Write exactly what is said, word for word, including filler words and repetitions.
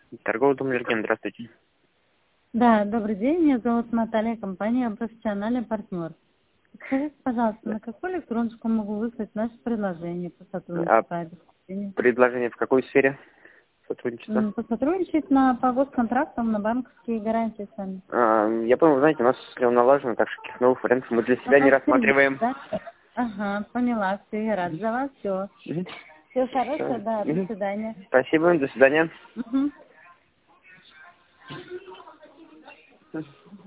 Торговый дом Мерген, здравствуйте. Да, добрый день, меня зовут Наталья, компания «Профессиональный партнер». Скажите, пожалуйста, на какую электроночку могу выслать наше предложение по А сотрудничеству? обеспечению? предложение в какой сфере сотрудничества? М, Посотрудничать на по госконтрактам, на банковские гарантии с вами. А, я понял, знаете, у нас все налажено, так что каких новых вариантов мы для себя не Ага, серьезно, рассматриваем. да? Ага, поняла, все, я рада за вас, все. Мгм. Всего Всё. хорошего, да, до Мгм. свидания. Спасибо, до свидания. Мгм.